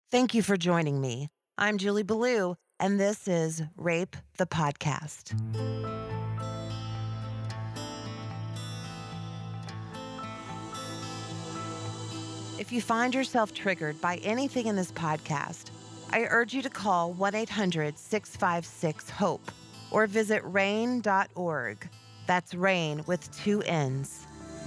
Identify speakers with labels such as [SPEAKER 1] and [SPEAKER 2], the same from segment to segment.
[SPEAKER 1] Thank you for joining me. I'm Julie Ballou, and this is Rape the Podcast. If you find yourself triggered by anything in this podcast, I urge you to call 1-800-656-HOPE or visit RAINN.org. That's RAINN with 2 N's.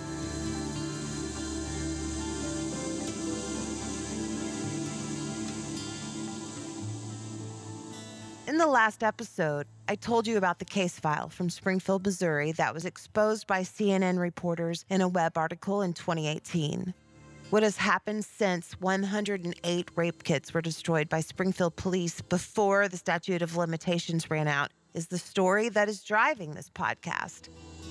[SPEAKER 1] In the last episode, I told you about the case file from Springfield, Missouri that was exposed by CNN reporters in a web article in 2018. What has happened since 108 rape kits were destroyed by Springfield police before the statute of limitations ran out is the story that is driving this podcast.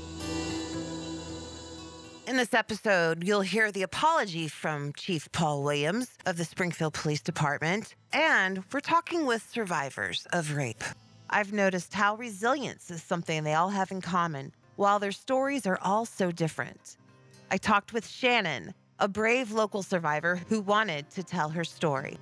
[SPEAKER 1] In this episode, you'll hear the apology from Chief Paul Williams of the Springfield Police Department, and we're talking with survivors of rape. I've noticed how resilience is something they all have in common, while their stories are all so different. I talked with Shannon, a brave local survivor who wanted to tell her story.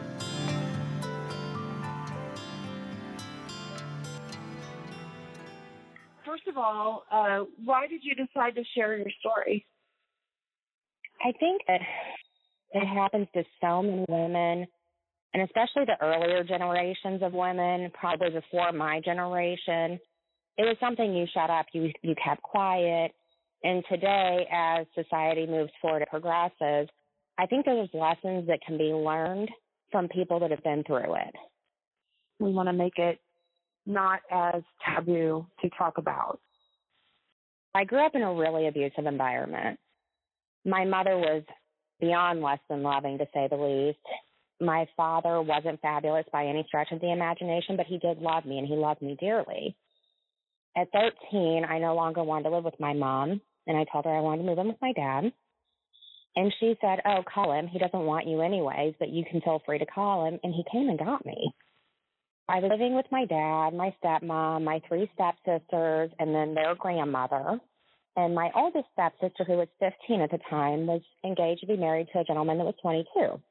[SPEAKER 2] First of all, why did you decide to share your story?
[SPEAKER 3] I think that it happens to so many women, and especially the earlier generations of women, probably before my generation. It was something you shut up, you kept quiet. And today, as society moves forward and progresses, I think there's lessons that can be learned from people that have been through it.
[SPEAKER 2] We want to make it not as taboo to talk about.
[SPEAKER 3] I grew up in a really abusive environment. My mother was beyond less than loving, to say the least. My father wasn't fabulous by any stretch of the imagination, but he did love me, and he loved me dearly. At 13, I no longer wanted to live with my mom, and I told her I wanted to move in with my dad. And she said, oh, call him. He doesn't want you anyways, but you can feel free to call him. And he came and got me. I was living with my dad, my stepmom, my 3 stepsisters, and then their grandmother. And my oldest stepsister, who was 15 at the time, was engaged to be married to a gentleman that was 22.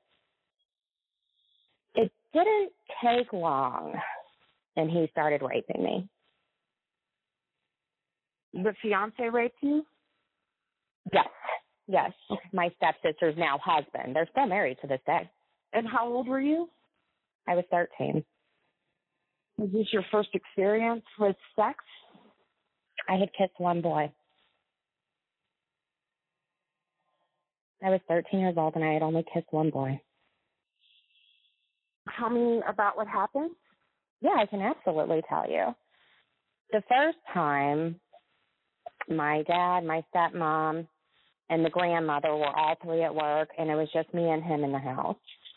[SPEAKER 3] It didn't take long, and he started raping me.
[SPEAKER 2] The fiance raped you?
[SPEAKER 3] Yes. My stepsister's now husband. They're still married to this day.
[SPEAKER 2] And how old were you?
[SPEAKER 3] I was 13.
[SPEAKER 2] Was this your first experience with sex?
[SPEAKER 3] I had kissed one boy. I was 13 years old, and I had only kissed one boy.
[SPEAKER 2] Tell me about what happened.
[SPEAKER 3] Yeah, I can absolutely tell you. The first time, my dad, my stepmom, and the grandmother were all 3 at work, and it was just me and him in the house.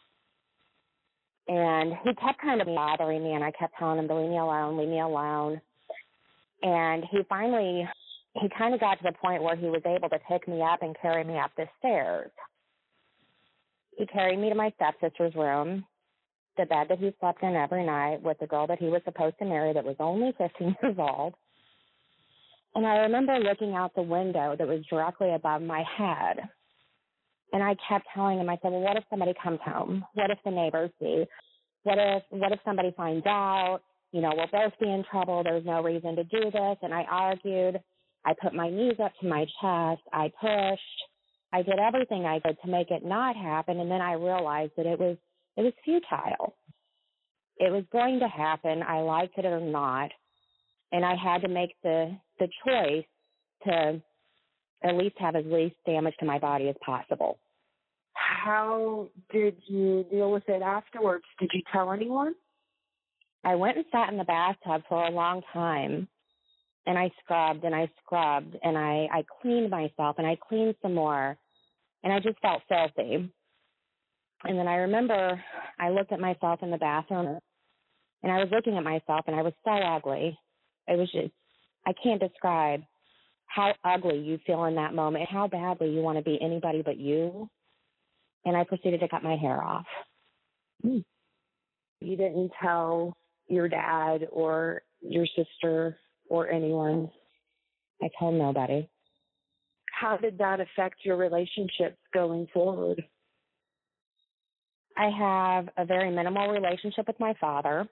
[SPEAKER 3] And he kept kind of bothering me, and I kept telling him to leave me alone. And he kind of got to the point where he was able to pick me up and carry me up the stairs. He carried me to my stepsister's room, the bed that he slept in every night with the girl that he was supposed to marry that was only 15 years old. And I remember looking out the window that was directly above my head. And I kept telling him, I said, well, what if somebody comes home? What if the neighbors see? What if somebody finds out? You know, we'll both be in trouble. There's no reason to do this. And I argued. I put my knees up to my chest. I pushed. I did everything I could to make it not happen. And then I realized that it was futile. It was going to happen. I liked it or not. And I had to make the choice to at least have as least damage to my body as possible.
[SPEAKER 2] How did you deal with it afterwards? Did you tell anyone?
[SPEAKER 3] I went and sat in the bathtub for a long time, and I scrubbed, and I cleaned myself, and I cleaned some more, and I just felt filthy. And then I remember I looked at myself in the bathroom, and I was looking at myself, and I was so ugly. It was just, I can't describe how ugly you feel in that moment, how badly you want to be anybody but you. And I proceeded to cut my hair off.
[SPEAKER 2] You didn't tell your dad or your sister or anyone?
[SPEAKER 3] I told nobody.
[SPEAKER 2] How did that affect your relationships going forward?
[SPEAKER 3] I have a very minimal relationship with my father.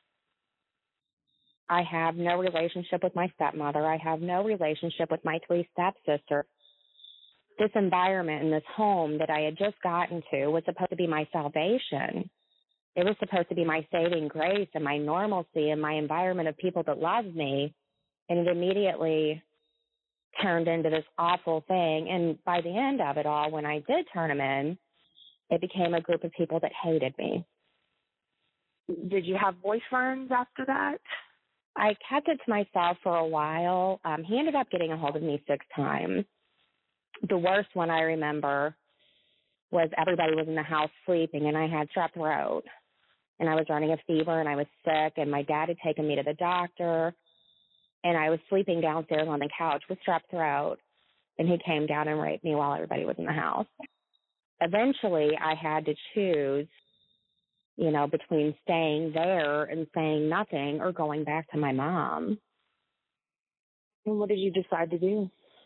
[SPEAKER 3] I have no relationship with my stepmother. I have no relationship with my 3 stepsisters. This environment in this home that I had just gotten to was supposed to be my salvation. It was supposed to be my saving grace and my normalcy and my environment of people that loved me. And it immediately turned into this awful thing. And by the end of it all, when I did turn them in, it became a group of people that hated me.
[SPEAKER 2] Did you have boyfriends after that?
[SPEAKER 3] I kept it to myself for a while. He ended up getting a hold of me 6 times. The worst one I remember was everybody was in the house sleeping, and I had strep throat. And I was running a fever, and I was sick, and my dad had taken me to the doctor. And I was sleeping downstairs on the couch with strep throat, and he came down and raped me while everybody was in the house. Eventually, I had to choose, between staying there and saying nothing or going back to my mom.
[SPEAKER 2] And what did you decide to do?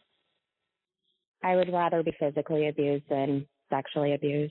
[SPEAKER 3] I would rather be physically abused than sexually abused.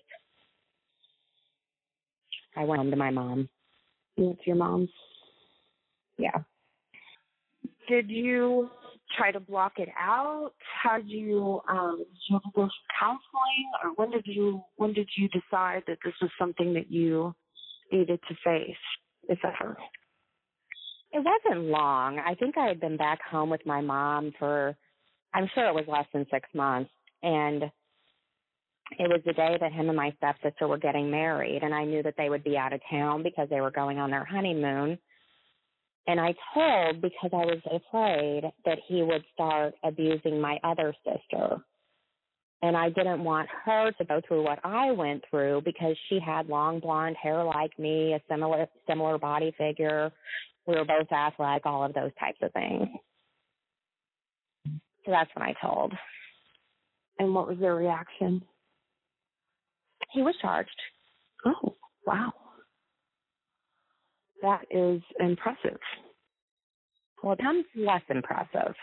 [SPEAKER 3] I went home to my mom.
[SPEAKER 2] You went to your mom's?
[SPEAKER 3] Yeah.
[SPEAKER 2] Did you try to block it out? How did you go through counseling, or when did you decide that this was something that you needed to face, if ever?
[SPEAKER 3] It wasn't long. I think I had been back home with my mom for, I'm sure it was less than 6 months. And it was the day that him and my stepsister were getting married, and I knew that they would be out of town because they were going on their honeymoon. And I told because I was afraid that he would start abusing my other sister. And I didn't want her to go through what I went through because she had long blonde hair like me, a similar body figure. We were both athletic, all of those types of things. So that's when I told.
[SPEAKER 2] And what was their reaction?
[SPEAKER 3] He was charged.
[SPEAKER 2] Oh, wow. That is impressive.
[SPEAKER 3] Well, it becomes less impressive.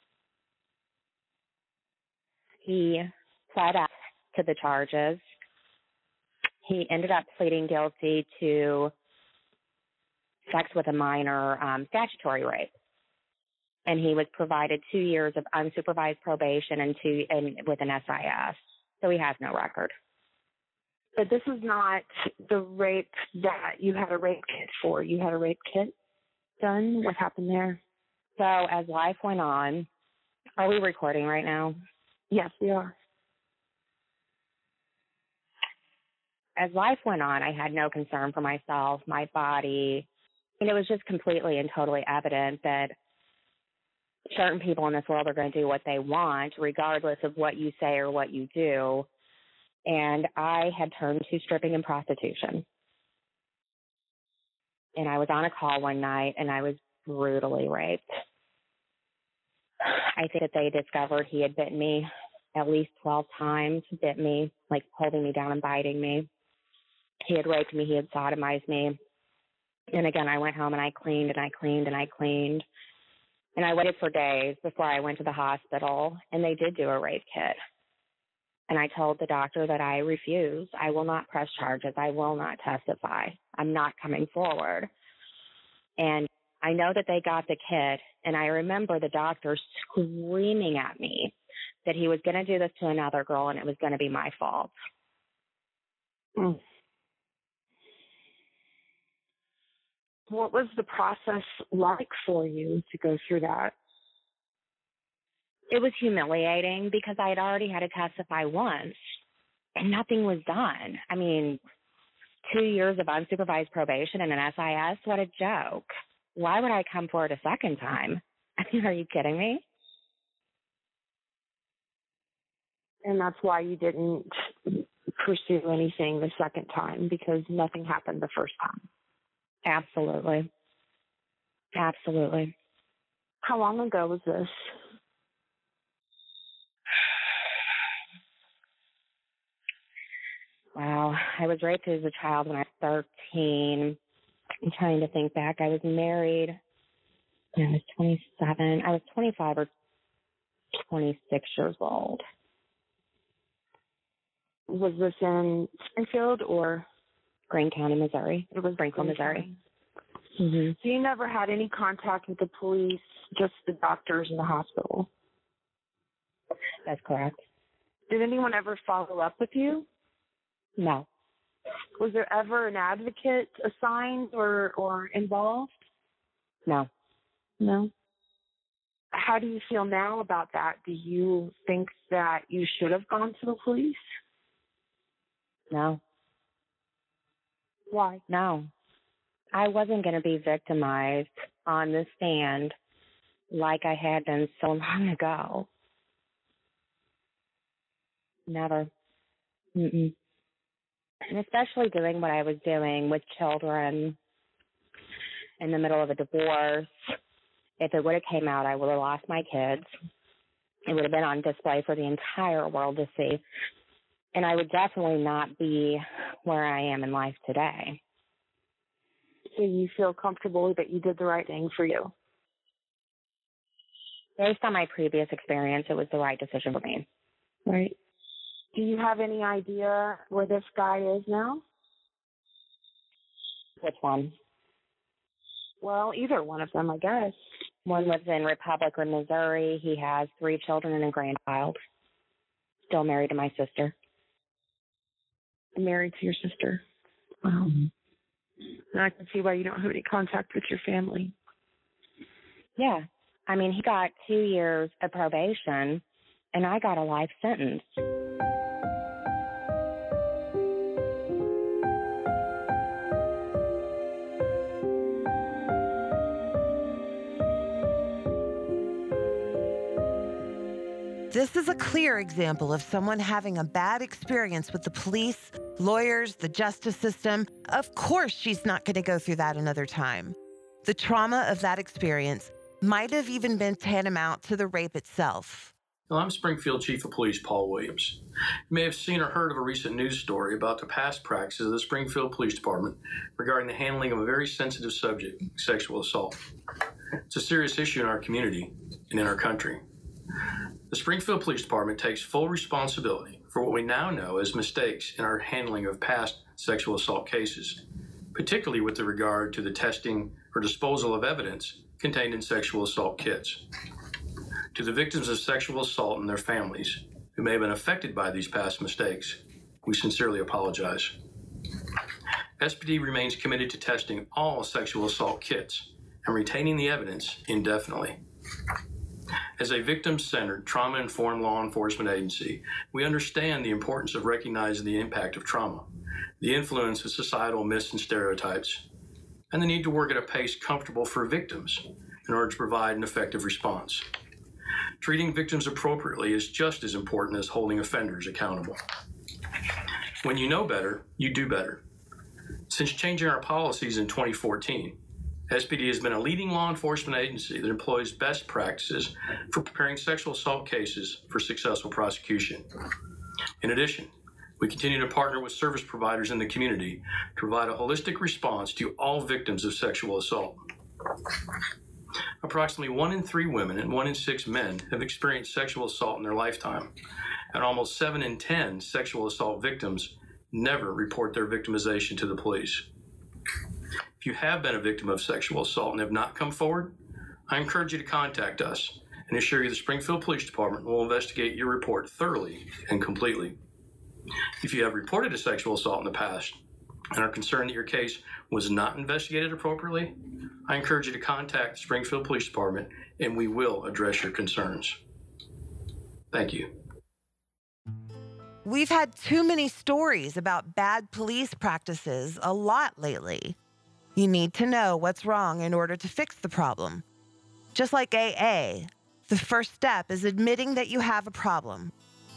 [SPEAKER 3] He pled out to the charges. He ended up pleading guilty to sex with a minor, statutory rape. And he was provided 2 years of unsupervised probation and with an SIS. So he has no record.
[SPEAKER 2] But this is not the rape that you had a rape kit for. You had a rape kit done? What happened there?
[SPEAKER 3] So as life went on, are we recording right now?
[SPEAKER 2] Yes, we are.
[SPEAKER 3] As life went on, I had no concern for myself, my body. And it was just completely and totally evident that certain people in this world are going to do what they want, regardless of what you say or what you do. And I had turned to stripping and prostitution. And I was on a call one night, and I was brutally raped. I think that they discovered he had bitten me at least 12 times, bit me, like holding me down and biting me. He had raped me. He had sodomized me. And again, I went home and I cleaned and I cleaned and I cleaned. And I waited for days before I went to the hospital, and they did do a rape kit. And I told the doctor that I refuse. I will not press charges. I will not testify. I'm not coming forward. And I know that they got the kit, and I remember the doctor screaming at me that he was going to do this to another girl and it was going to be my fault.
[SPEAKER 2] Mm. What was the process like for you to go through that?
[SPEAKER 3] It was humiliating because I had already had to testify once and nothing was done. I mean, 2 years of unsupervised probation and an SIS, what a joke. Why would I come forward a second time? I mean, are you kidding me?
[SPEAKER 2] And that's why you didn't pursue anything the second time, because nothing happened the first time.
[SPEAKER 3] Absolutely. Absolutely.
[SPEAKER 2] How long ago was this?
[SPEAKER 3] Wow. I was raped as a child when I was 13. I'm trying to think back. I was married when I was 27. I was 25 or 26 years old.
[SPEAKER 2] Was this in Springfield or?
[SPEAKER 3] Greene County, Missouri.
[SPEAKER 2] It was
[SPEAKER 3] Springfield,
[SPEAKER 2] Greene
[SPEAKER 3] Missouri.
[SPEAKER 2] County.
[SPEAKER 3] Mm-hmm.
[SPEAKER 2] So you never had any contact with the police, just the doctors in the hospital?
[SPEAKER 3] That's correct.
[SPEAKER 2] Did anyone ever follow up with you?
[SPEAKER 3] No.
[SPEAKER 2] Was there ever an advocate assigned or involved?
[SPEAKER 3] No.
[SPEAKER 2] No. How do you feel now about that? Do you think that you should have gone to the police?
[SPEAKER 3] No.
[SPEAKER 2] Why?
[SPEAKER 3] No. I wasn't going to be victimized on the stand like I had been so long ago. Never. Mm-mm. And especially doing what I was doing with children in the middle of a divorce. If it would have came out, I would have lost my kids. It would have been on display for the entire world to see. And I would definitely not be where I am in life today.
[SPEAKER 2] So you feel comfortable that you did the right thing for you?
[SPEAKER 3] Based on my previous experience, it was the right decision for me.
[SPEAKER 2] Right. Do you have any idea where this guy is now?
[SPEAKER 3] Which one?
[SPEAKER 2] Well, either one of them, I guess.
[SPEAKER 3] One lives in Republic, Missouri. He has 3 children and a grandchild. Still married to my sister.
[SPEAKER 2] Married to your sister. Wow. And I can see why you don't have any contact with your family.
[SPEAKER 3] Yeah. I mean, he got 2 years of probation, and I got a life sentence.
[SPEAKER 1] This is a clear example of someone having a bad experience with the police, lawyers, the justice system. Of course, she's not going to go through that another time. The trauma of that experience might have even been tantamount to the rape itself.
[SPEAKER 4] Well, I'm Springfield Chief of Police Paul Williams. You may have seen or heard of a recent news story about the past practices of the Springfield Police Department regarding the handling of a very sensitive subject, sexual assault. It's a serious issue in our community and in our country. The Springfield Police Department takes full responsibility for what we now know as mistakes in our handling of past sexual assault cases, particularly with regard to the testing or disposal of evidence contained in sexual assault kits. To the victims of sexual assault and their families who may have been affected by these past mistakes, we sincerely apologize. SPD remains committed to testing all sexual assault kits and retaining the evidence indefinitely. As a victim-centered, trauma-informed law enforcement agency, we understand the importance of recognizing the impact of trauma, the influence of societal myths and stereotypes, and the need to work at a pace comfortable for victims in order to provide an effective response. Treating victims appropriately is just as important as holding offenders accountable. When you know better, you do better. Since changing our policies in 2014, SPD has been a leading law enforcement agency that employs best practices for preparing sexual assault cases for successful prosecution. In addition, we continue to partner with service providers in the community to provide a holistic response to all victims of sexual assault. Approximately 1 in 3 women and 1 in 6 men have experienced sexual assault in their lifetime, and almost 7 in 10 sexual assault victims never report their victimization to the police. If you have been a victim of sexual assault and have not come forward, I encourage you to contact us and assure you the Springfield Police Department will investigate your report thoroughly and completely. If you have reported a sexual assault in the past and are concerned that your case was not investigated appropriately, I encourage you to contact the Springfield Police Department and we will address your concerns. Thank you.
[SPEAKER 1] We've had too many stories about bad police practices a lot lately. You need to know what's wrong in order to fix the problem. Just like AA, the first step is admitting that you have a problem.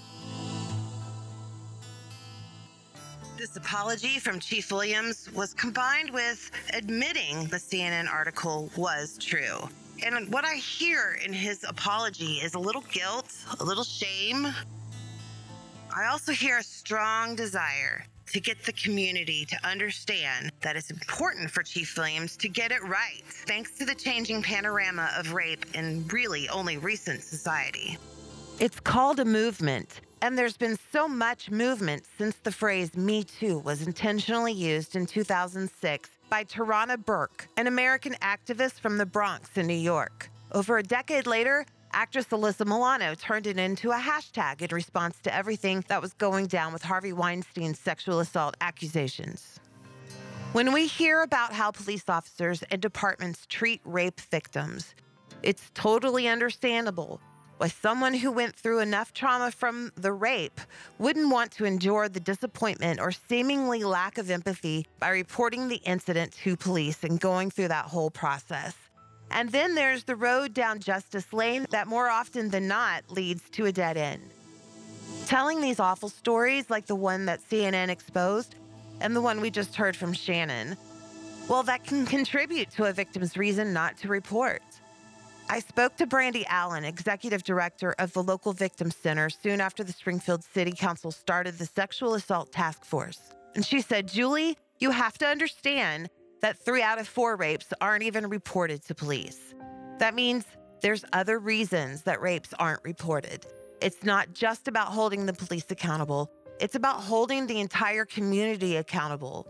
[SPEAKER 1] This apology from Chief Williams was combined with admitting the CNN article was true. And what I hear in his apology is a little guilt, a little shame. I also hear a strong desire to get the community to understand that it's important for Chief Williams to get it right, thanks to the changing panorama of rape in really only recent society. It's called a movement, And there's been so much movement since the phrase Me Too was intentionally used in 2006 by Tarana Burke, an American activist from the Bronx in New York. Over a decade later, actress Alyssa Milano turned it into a hashtag in response to everything that was going down with Harvey Weinstein's sexual assault accusations. When we hear about how police officers and departments treat rape victims, it's totally understandable why someone who went through enough trauma from the rape wouldn't want to endure the disappointment or seemingly lack of empathy by reporting the incident to police and going through that whole process. And then there's the road down Justice Lane that more often than not leads to a dead end. Telling these awful stories like the one that CNN exposed and the one we just heard from Shannon, well, that can contribute to a victim's reason not to report. I spoke to Brandy Allen, executive director of the local victim center, soon after the Springfield City Council started the Sexual Assault Task Force. And she said, Julie, you have to understand that 3 out of 4 rapes aren't even reported to police. That means there's other reasons that rapes aren't reported. It's not just about holding the police accountable. It's about holding the entire community accountable.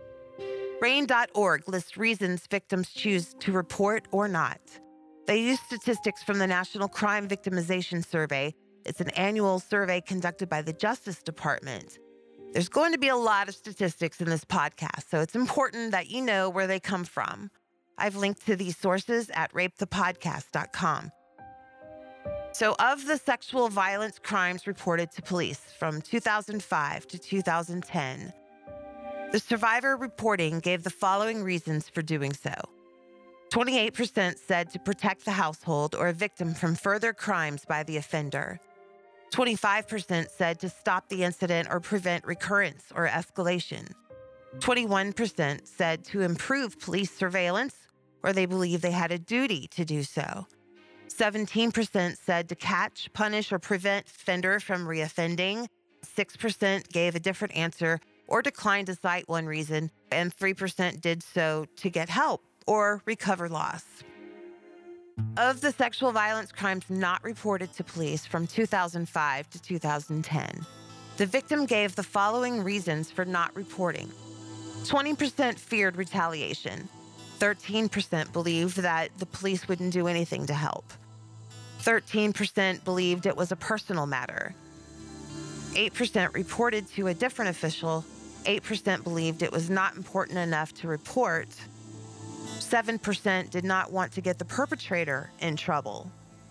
[SPEAKER 1] RAINN.org lists reasons victims choose to report or not. They use statistics from the National Crime Victimization Survey. It's an annual survey conducted by the Justice Department. There's going to be a lot of statistics in this podcast, so it's important that you know where they come from. I've linked to these sources at rapethepodcast.com. So of the sexual violence crimes reported to police from 2005 to 2010, the survivor reporting gave the following reasons for doing so. 28% said to protect the household or a victim from further crimes by the offender. 25% said to stop the incident or prevent recurrence or escalation. 21% said to improve police surveillance, or they believe they had a duty to do so. 17% said to catch, punish, or prevent offender from reoffending. 6% gave a different answer or declined to cite one reason, and 3% did so to get help or recover loss. Of the sexual violence crimes not reported to police from 2005 to 2010, the victim gave the following reasons for not reporting. 20% feared retaliation. 13% believed that the police wouldn't do anything to help. 13% believed it was a personal matter. 8% reported to a different official. 8% believed it was not important enough to report. 7% did not want to get the perpetrator in trouble.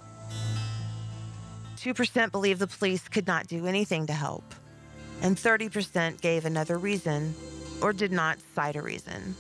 [SPEAKER 1] 2% believed the police could not do anything to help. And 30% gave another reason or did not cite a reason.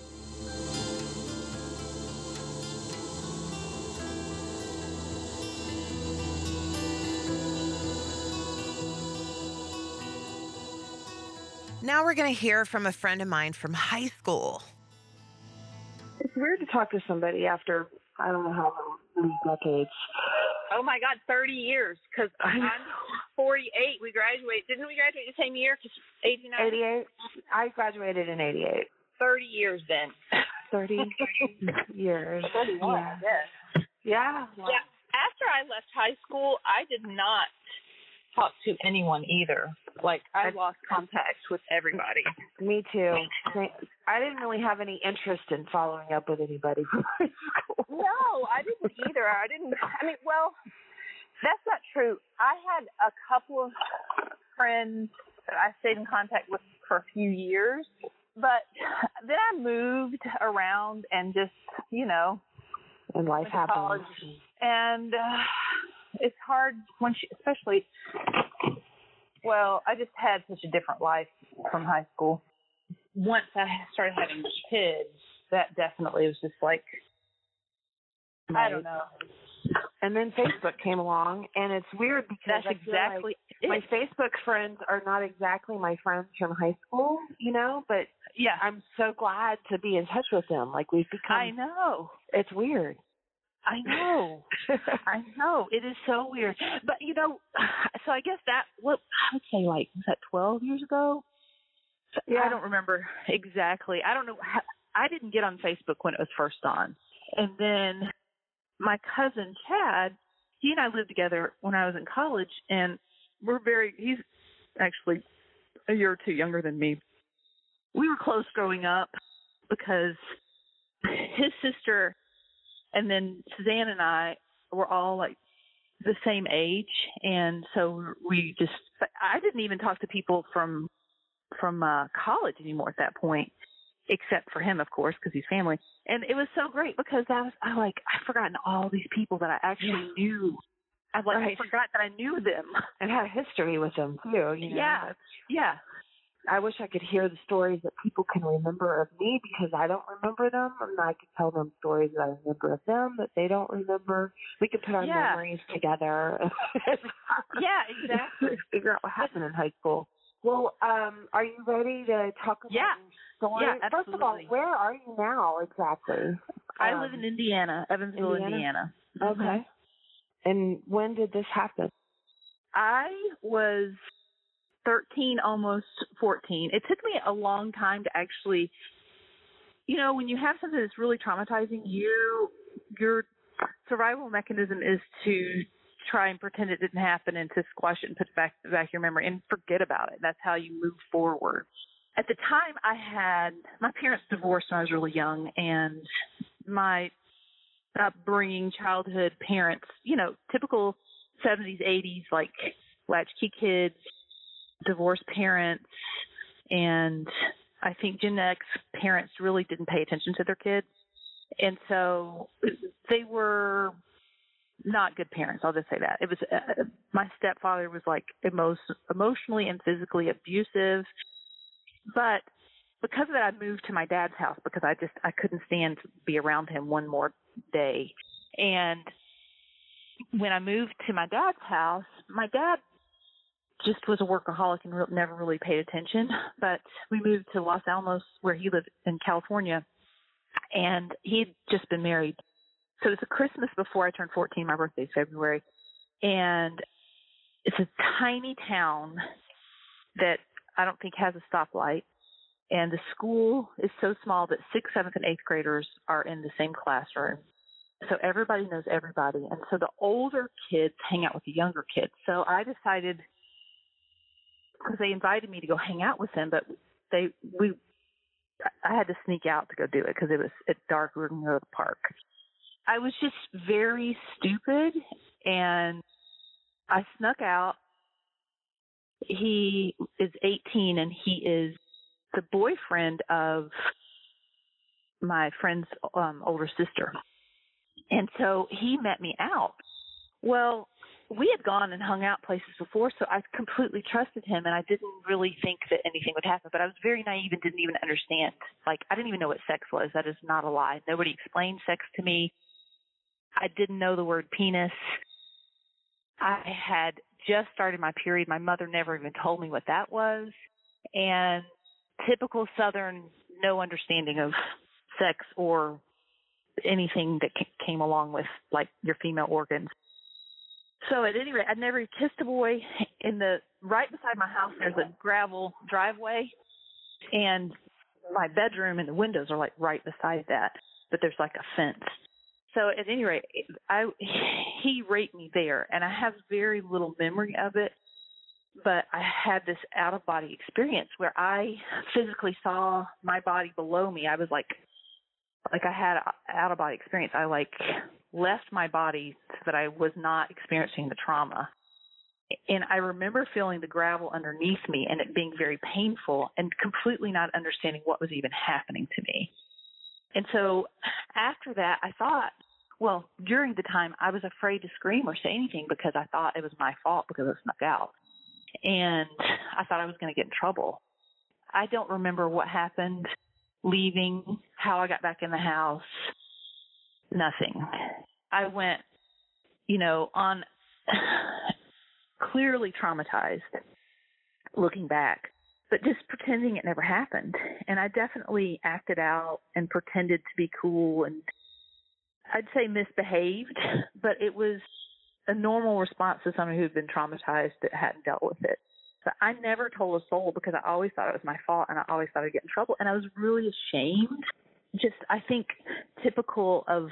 [SPEAKER 1] Now we're going to hear from a friend of mine from high school.
[SPEAKER 2] It's weird to talk to somebody after, I don't know how many decades.
[SPEAKER 5] Oh my God, 30 years. Because I'm 48. We graduated. Didn't we graduate the same year? 89?
[SPEAKER 2] 88. I graduated in 88.
[SPEAKER 5] 30 years then.
[SPEAKER 2] 30 years.
[SPEAKER 5] 31,
[SPEAKER 2] yeah.
[SPEAKER 5] I guess.
[SPEAKER 2] Yeah.
[SPEAKER 5] Yeah. After I left high school, I did not talk to anyone either. Like, I lost contact with everybody.
[SPEAKER 2] Me too. I didn't really have any interest in following up with anybody from high school.
[SPEAKER 5] No, I didn't either. Well, that's not true. I had a couple of friends that I stayed in contact with for a few years, but then I moved around and just,
[SPEAKER 2] and life happens.
[SPEAKER 5] And it's hard when especially, I just had such a different life from high school. Once I started having kids, that definitely was just like, I don't know.
[SPEAKER 2] And then Facebook came along, and it's weird because
[SPEAKER 5] that's exactly
[SPEAKER 2] my Facebook friends are not exactly my friends from high school, but
[SPEAKER 5] yeah,
[SPEAKER 2] I'm so glad to be in touch with them. Like, we've become.
[SPEAKER 5] I know.
[SPEAKER 2] It's weird.
[SPEAKER 5] I know. I know. It is so weird. But, so I guess I would say, was that 12 years ago?
[SPEAKER 2] Yeah.
[SPEAKER 5] I don't remember exactly. I don't know. I didn't get on Facebook when it was first on. And then my cousin, Chad, he and I lived together when I was in college, and he's actually a year or two younger than me. We were close growing up because his sister and then Suzanne and I were all like the same age. And so I didn't even talk to people from college anymore at that point, except for him, of course, because he's family. And it was so great because I've forgotten all these people that I actually knew. I forgot that I knew them.
[SPEAKER 2] And had a history with them, too. You know?
[SPEAKER 5] Yeah.
[SPEAKER 2] I wish I could hear the stories that people can remember of me because I don't remember them. And I could tell them stories that I remember of them that they don't remember. We could put our memories together.
[SPEAKER 5] Yeah, exactly.
[SPEAKER 2] Figure out what happened in high school. Well, are you ready to talk about your story?
[SPEAKER 5] Yeah, absolutely.
[SPEAKER 2] First of all, where are you now exactly?
[SPEAKER 5] I live in Indiana, Evansville, Indiana.
[SPEAKER 2] Okay. And when did this happen?
[SPEAKER 5] I was 13, almost 14. It took me a long time to actually, when you have something that's really traumatizing, your survival mechanism is to try and pretend it didn't happen and to squash it and put it back your memory and forget about it. That's how you move forward. At the time, my parents divorced when I was really young, and my upbringing, childhood, parents, typical 70s, 80s, like latchkey kids, divorced parents, and I think Gen X parents really didn't pay attention to their kids. And so they were not good parents. I'll just say that. It was my stepfather was like emotionally and physically abusive. But because of that, I moved to my dad's house because I couldn't stand to be around him one more day. And when I moved to my dad's house, my dad just was a workaholic and never really paid attention. But we moved to Los Alamos, where he lived in California, and he'd just been married. So it's a Christmas before I turned 14. My birthday's February. And it's a tiny town that I don't think has a stoplight. And the school is so small that 6th, 7th, and 8th graders are in the same classroom. So everybody knows everybody. And so the older kids hang out with the younger kids. So I decided, because they invited me to go hang out with them, but I had to sneak out to go do it because it was at dark. We were going to go to the park. I was just very stupid, and I snuck out. He is 18, and he is the boyfriend of my friend's older sister. And so he met me out. Well, we had gone and hung out places before, so I completely trusted him, and I didn't really think that anything would happen. But I was very naive and didn't even understand. Like, I didn't even know what sex was. That is not a lie. Nobody explained sex to me. I didn't know the word penis. I had just started my period. My mother never even told me what that was. And typical Southern, no understanding of sex or anything that came along with, like, your female organs. So at any rate, I'd never kissed a boy. Right beside my house, there's a gravel driveway, and my bedroom and the windows are like right beside that, but there's like a fence. So at any rate, he raped me there, and I have very little memory of it, but I had this out-of-body experience where I physically saw my body below me. I was like I had an out-of-body experience. I left my body so that I was not experiencing the trauma. And I remember feeling the gravel underneath me and it being very painful and completely not understanding what was even happening to me. And so after that, I thought, well, during the time I was afraid to scream or say anything because I thought it was my fault because I snuck out. And I thought I was going to get in trouble. I don't remember what happened, leaving, how I got back in the house, nothing. I went, on clearly traumatized looking back, but just pretending it never happened. And I definitely acted out and pretended to be cool and I'd say misbehaved, but it was a normal response to someone who had been traumatized that hadn't dealt with it. So I never told a soul because I always thought it was my fault and I always thought I'd get in trouble. And I was really ashamed. Just, I think, typical of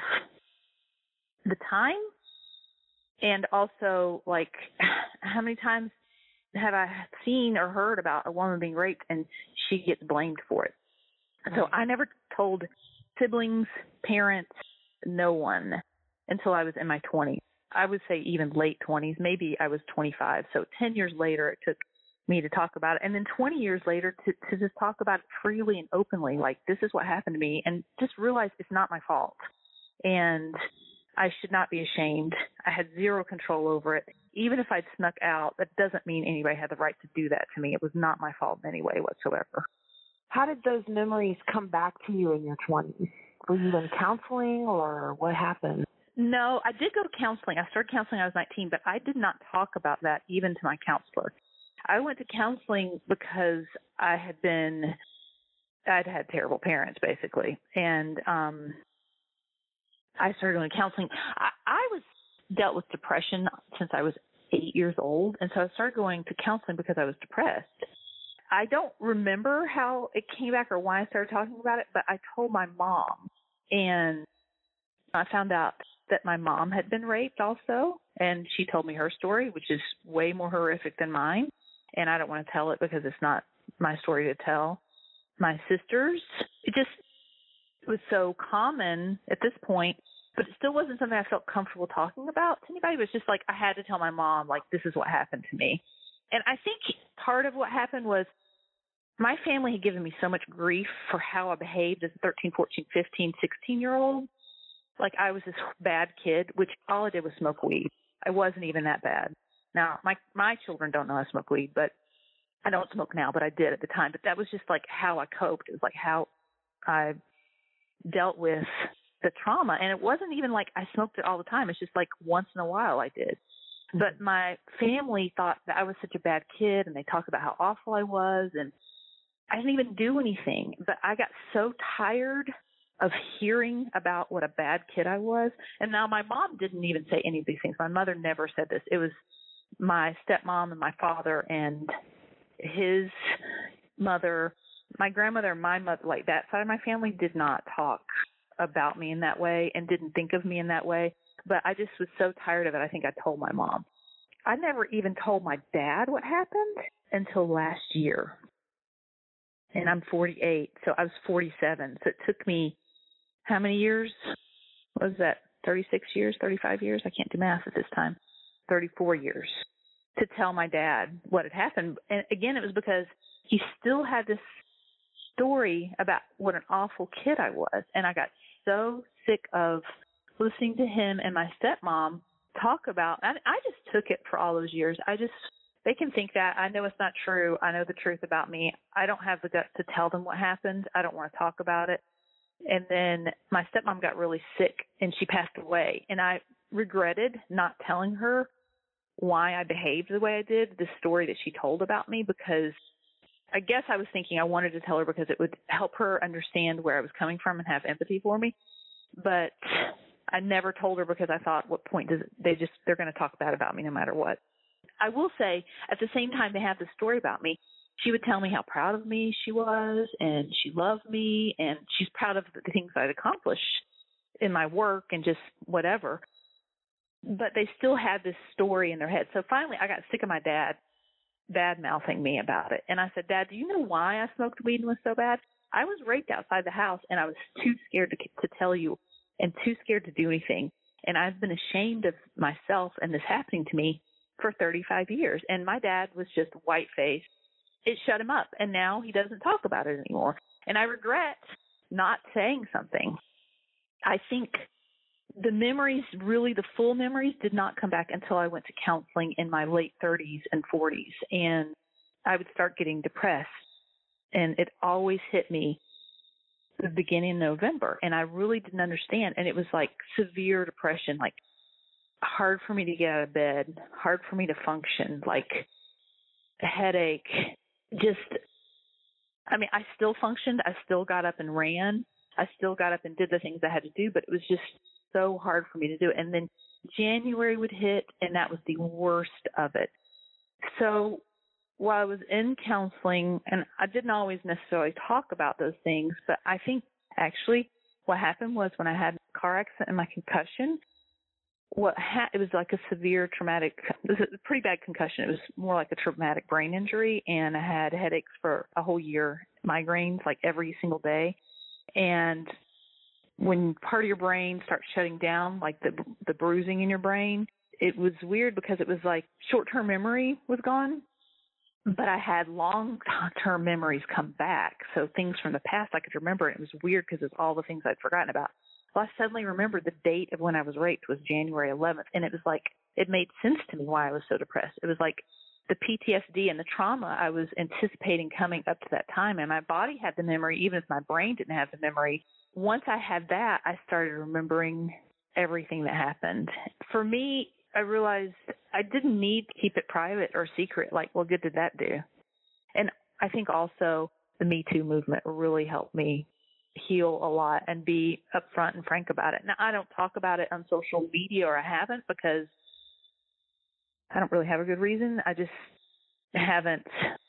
[SPEAKER 5] the time. And also, how many times have I seen or heard about a woman being raped and she gets blamed for it. So I never told siblings, parents, no one until I was in my 20s. I would say even late 20s. Maybe I was 25. So 10 years later, it took me to talk about it. And then 20 years later to just talk about it freely and openly, like, this is what happened to me, and just realize it's not my fault. And I should not be ashamed. I had zero control over it. Even if I'd snuck out, that doesn't mean anybody had the right to do that to me. It was not my fault in any way whatsoever.
[SPEAKER 2] How did those memories come back to you in your 20s? Were you in counseling, or what happened?
[SPEAKER 5] No, I did go to counseling. I started counseling when I was 19, but I did not talk about that even to my counselor. I went to counseling because I'd had terrible parents, basically. And I started going to counseling. I was dealt with depression since I was 8 years old, and so I started going to counseling because I was depressed. I don't remember how it came back or why I started talking about it, but I told my mom, and I found out that my mom had been raped also, and she told me her story, which is way more horrific than mine, and I don't want to tell it because it's not my story to tell. My sisters, it was so common at this point, but it still wasn't something I felt comfortable talking about to anybody. It was just like I had to tell my mom, like, this is what happened to me. And I think part of what happened was my family had given me so much grief for how I behaved as a 13, 14, 15, 16-year-old. Like I was this bad kid, which all I did was smoke weed. I wasn't even that bad. Now, my children don't know I smoke weed, but I don't smoke now, but I did at the time. But that was just like how I coped. It was like how I dealt with the trauma. And it wasn't even like I smoked it all the time. It's just like once in a while I did. But my family thought that I was such a bad kid, and they talked about how awful I was, and I didn't even do anything. But I got so tired of hearing about what a bad kid I was. And now my mom didn't even say any of these things. My mother never said this. It was my stepmom and my father and his mother, my grandmother and my mother, like that side of my family did not talk about me in that way and didn't think of me in that way. But I just was so tired of it. I think I told my mom. I never even told my dad what happened until last year. And I'm 48, so I was 47. So it took me, how many years? What was that, 36 years, 35 years? I can't do math at this time. 34 years to tell my dad what had happened. And again, it was because he still had this story about what an awful kid I was. And I got so sick of listening to him and my stepmom talk about, I just took it for all those years. They can think that. I know it's not true. I know the truth about me. I don't have the guts to tell them what happened. I don't want to talk about it. And then my stepmom got really sick and she passed away. And I regretted not telling her why I behaved the way I did, the story that she told about me, because I guess I was thinking I wanted to tell her because it would help her understand where I was coming from and have empathy for me. But I never told her because I thought, what point does it, they're going to talk bad about me no matter what. I will say, at the same time they have this story about me, she would tell me how proud of me she was, and she loved me, and she's proud of the things I'd accomplished in my work and just whatever. But they still had this story in their head. So finally I got sick of my dad bad-mouthing me about it. And I said, Dad, do you know why I smoked weed and was so bad? I was raped outside the house, and I was too scared to tell you and too scared to do anything. And I've been ashamed of myself and this happening to me for 35 years. And my dad was just white-faced. It shut him up, and now he doesn't talk about it anymore. And I regret not saying something. I think the memories, really the full memories, did not come back until I went to counseling in my late 30s and 40s. And I would start getting depressed. And it always hit me the beginning of November. And I really didn't understand. And it was like severe depression, like hard for me to get out of bed, hard for me to function, like a headache. I still functioned. I still got up and ran. I still got up and did the things I had to do, but it was just so hard for me to do it. And then January would hit, and that was the worst of it. So while I was in counseling, and I didn't always necessarily talk about those things, but I think actually what happened was when I had a car accident and my concussion, it was like a severe traumatic, it was a pretty bad concussion. It was more like a traumatic brain injury, and I had headaches for a whole year, migraines like every single day. And when part of your brain starts shutting down, like the bruising in your brain, it was weird because it was like short-term memory was gone, but I had long-term memories come back. So things from the past I could remember. And it was weird because it's all the things I'd forgotten about. Well, I suddenly remembered the date of when I was raped was January 11th. And it was like, it made sense to me why I was so depressed. It was like the PTSD and the trauma I was anticipating coming up to that time. And my body had the memory, even if my brain didn't have the memory. Once I had that, I started remembering everything that happened. For me, I realized I didn't need to keep it private or secret. Like, what good did that do? And I think also the Me Too movement really helped me heal a lot and be upfront and frank about it. Now, I don't talk about it on social media, or I haven't, because I don't really have a good reason. I just haven't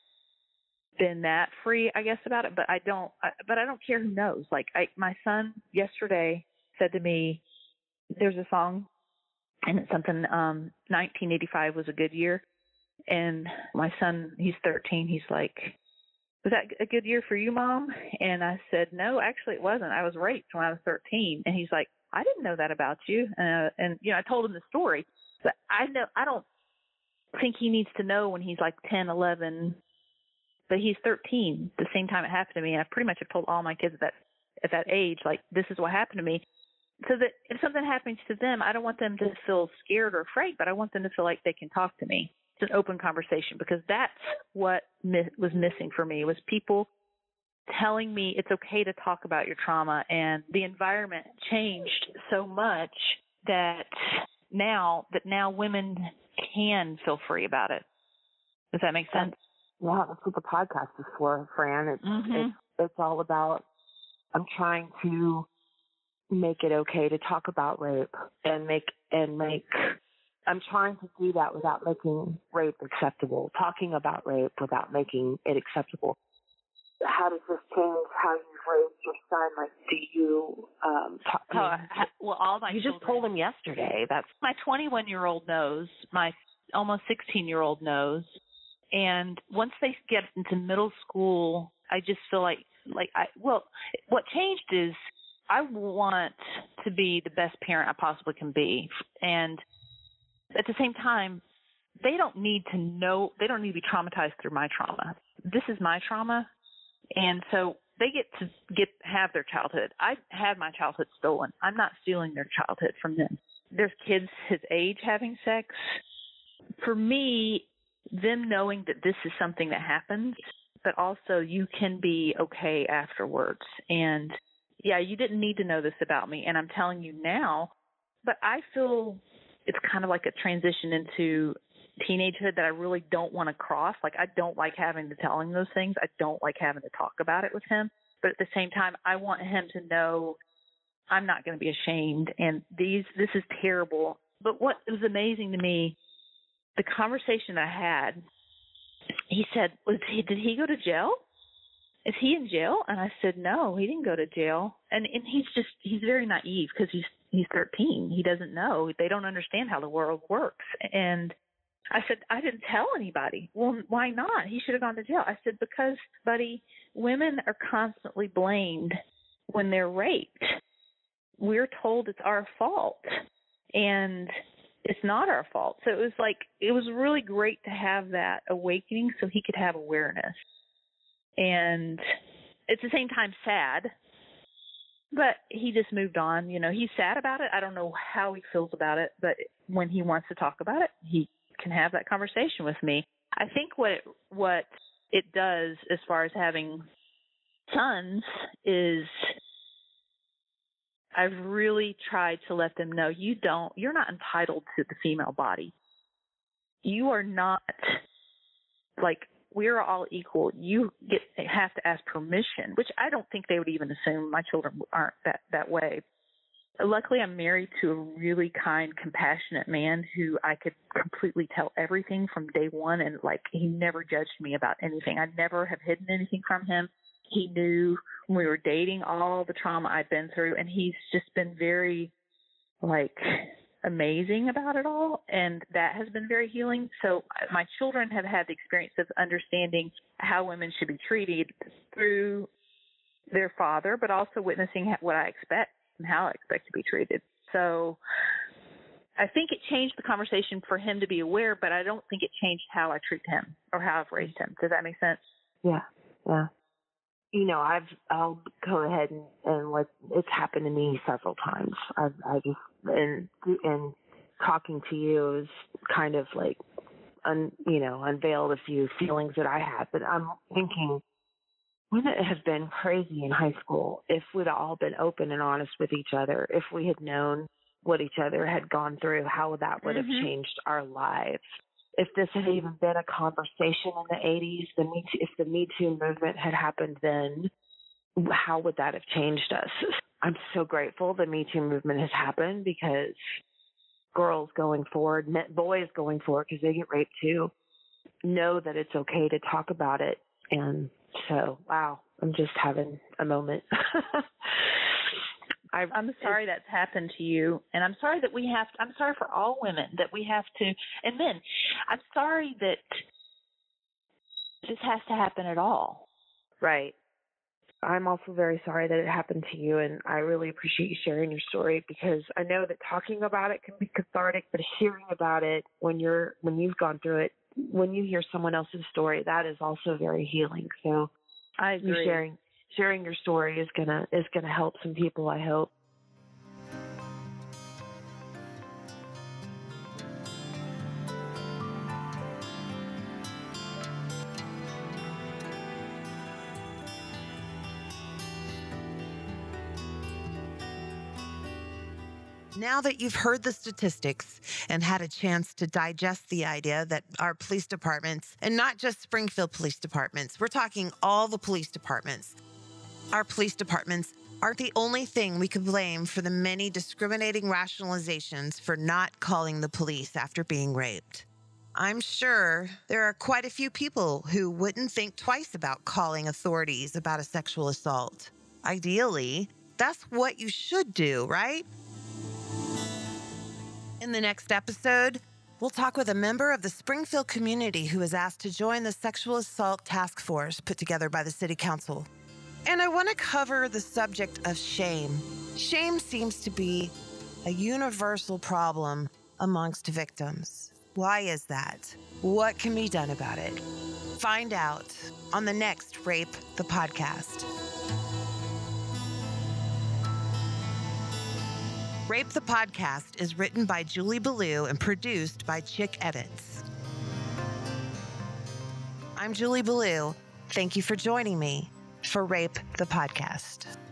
[SPEAKER 5] been that free, I guess, about it. But I don't care who knows. Like, my son yesterday said to me, there's a song, and it's something, 1985 was a good year. And my son, he's 13. He's like, was that a good year for you, Mom? And I said, no, actually it wasn't. I was raped when I was 13. And he's like, I didn't know that about you. And I told him the story. But I don't think he needs to know when he's like 10, 11, but he's 13. The same time it happened to me. And I pretty much have told all my kids at that age, like, this is what happened to me. So that if something happens to them, I don't want them to feel scared or afraid, but I want them to feel like they can talk to me. It's an open conversation, because that's what was missing for me, was people telling me it's okay to talk about your trauma. And the environment changed so much that now women can feel free about it. Does that make sense?
[SPEAKER 2] Yeah, that's what the podcast is for, Fran. It's all about, I'm trying to make it okay to talk about rape and I'm trying to do that without making rape acceptable, talking about rape without making it acceptable. How does this change how you've raised your son? Like, do you
[SPEAKER 5] all my
[SPEAKER 2] you
[SPEAKER 5] children,
[SPEAKER 2] just told him yesterday. That's
[SPEAKER 5] my 21-year-old knows, my almost 16-year-old knows, and once they get into middle school, I just feel like what changed is I want to be the best parent I possibly can be. And at the same time, they don't need to be traumatized through my trauma. This is my trauma. And so they get to have their childhood. I had my childhood stolen. I'm not stealing their childhood from them. There's kids his age having sex. For me, them knowing that this is something that happens, but also you can be okay afterwards. And yeah, you didn't need to know this about me, and I'm telling you now, but I feel it's kind of like a transition into teenagehood that I really don't want to cross. Like, I don't like having to tell him those things. I don't like having to talk about it with him. But at the same time, I want him to know I'm not going to be ashamed, and this is terrible. But what was amazing to me, the conversation I had, he said, did he go to jail? Is he in jail? And I said, no, he didn't go to jail. And he's very naive, because he's 13. He doesn't know. They don't understand how the world works. And I said, I didn't tell anybody. Well, why not? He should have gone to jail. I said, because, buddy, women are constantly blamed when they're raped. We're told it's our fault, and it's not our fault. So it was really great to have that awakening so he could have awareness. And it's at the same time sad, but he just moved on. He's sad about it. I don't know how he feels about it, but when he wants to talk about it, he can have that conversation with me. I think what it does as far as having sons is I've really tried to let them know you're not entitled to the female body. You are not, like, we're all equal. You have to ask permission, which I don't think they would even assume. My children aren't that way. Luckily, I'm married to a really kind, compassionate man who I could completely tell everything from day one, and he never judged me about anything. I never have hidden anything from him. He knew when we were dating all the trauma I'd been through, and he's just been very amazing about it all, and that has been very healing. So my children have had the experience of understanding how women should be treated through their father, but also witnessing what I expect and how I expect to be treated. So I think it changed the conversation for him to be aware, but I don't think it changed how I treat him or how I've raised him. Does that make sense?
[SPEAKER 2] Yeah. You know, I'll go ahead and let, it's happened to me several times. I just, and talking to you is kind of like, unveiled a few feelings that I have. But I'm thinking, wouldn't it have been crazy in high school if we'd all been open and honest with each other, if we had known what each other had gone through, how that would have changed our lives? If this had even been a conversation in the 80s, if the Me Too movement had happened then, how would that have changed us? I'm so grateful the Me Too movement has happened, because girls going forward, boys going forward, because they get raped too, know that it's okay to talk about it. And so, wow, I'm just having a moment.
[SPEAKER 5] I'm sorry that's happened to you, and I'm sorry that I'm sorry for all women that we have to, and men, I'm sorry that this has to happen at all.
[SPEAKER 2] Right. I'm also very sorry that it happened to you, and I really appreciate you sharing your story, because I know that talking about it can be cathartic, but hearing about it when you've gone through it, when you hear someone else's story, that is also very healing. So
[SPEAKER 5] I agree.
[SPEAKER 2] Sharing your story is gonna help some people, I hope.
[SPEAKER 1] Now that you've heard the statistics and had a chance to digest the idea that our police departments, and not just Springfield police departments, we're talking all the police departments, our police departments aren't the only thing we could blame for the many discriminating rationalizations for not calling the police after being raped. I'm sure there are quite a few people who wouldn't think twice about calling authorities about a sexual assault. Ideally, that's what you should do, right? In the next episode, we'll talk with a member of the Springfield community who was asked to join the sexual assault task force put together by the city council. And I want to cover the subject of shame. Shame seems to be a universal problem amongst victims. Why is that? What can be done about it? Find out on the next Rape the Podcast. Rape the Podcast is written by Julie Ballou and produced by Chick Evans. I'm Julie Ballou. Thank you for joining me for Rape the Podcast.